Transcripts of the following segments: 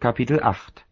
Kapitel 8.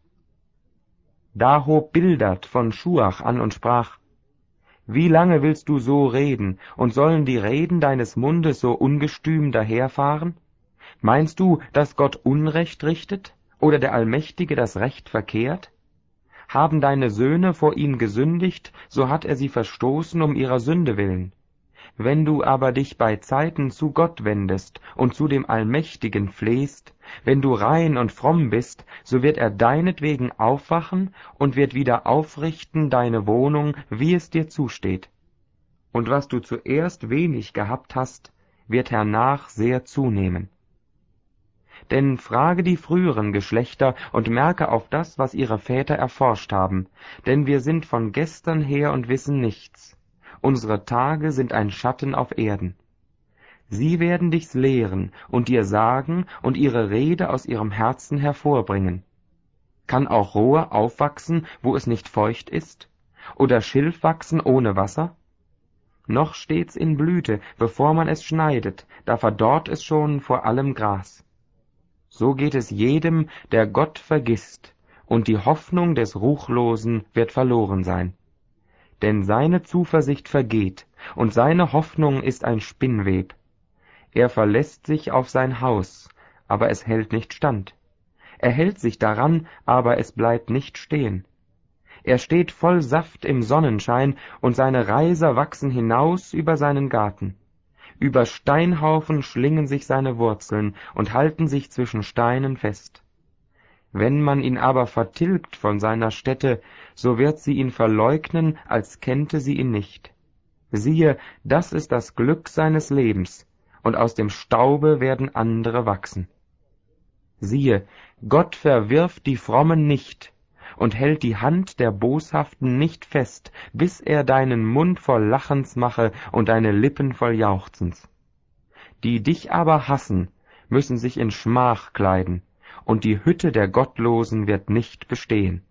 Da hob Bildad von Schuach an und sprach: Wie lange willst du so reden, und sollen die Reden deines Mundes so ungestüm daherfahren? Meinst du, dass Gott Unrecht richtet, oder der Allmächtige das Recht verkehrt? Haben deine Söhne vor ihm gesündigt, so hat er sie verstoßen um ihrer Sünde willen. Wenn du aber dich bei Zeiten zu Gott wendest und zu dem Allmächtigen flehst, wenn du rein und fromm bist, so wird er deinetwegen aufwachen und wird wieder aufrichten deine Wohnung, wie es dir zusteht. Und was du zuerst wenig gehabt hast, wird hernach sehr zunehmen. Denn frage die früheren Geschlechter und merke auf das, was ihre Väter erforscht haben, denn wir sind von gestern her und wissen nichts. Unsere Tage sind ein Schatten auf Erden. Sie werden dich's lehren und dir sagen und ihre Rede aus ihrem Herzen hervorbringen. Kann auch Rohr aufwachsen, wo es nicht feucht ist? Oder Schilf wachsen ohne Wasser? Noch steht's in Blüte, bevor man es schneidet, da verdorrt es schon vor allem Gras. So geht es jedem, der Gott vergisst, und die Hoffnung des Ruchlosen wird verloren sein. Denn seine Zuversicht vergeht, und seine Hoffnung ist ein Spinnweb. Er verlässt sich auf sein Haus, aber es hält nicht stand. Er hält sich daran, aber es bleibt nicht stehen. Er steht voll Saft im Sonnenschein, und seine Reiser wachsen hinaus über seinen Garten. Über Steinhaufen schlingen sich seine Wurzeln und halten sich zwischen Steinen fest. Wenn man ihn aber vertilgt von seiner Stätte, so wird sie ihn verleugnen, als kennte sie ihn nicht. Siehe, das ist das Glück seines Lebens, und aus dem Staube werden andere wachsen. Siehe, Gott verwirft die Frommen nicht und hält die Hand der Boshaften nicht fest, bis er deinen Mund voll Lachens mache und deine Lippen voll Jauchzens. Die dich aber hassen, müssen sich in Schmach kleiden, und die Hütte der Gottlosen wird nicht bestehen.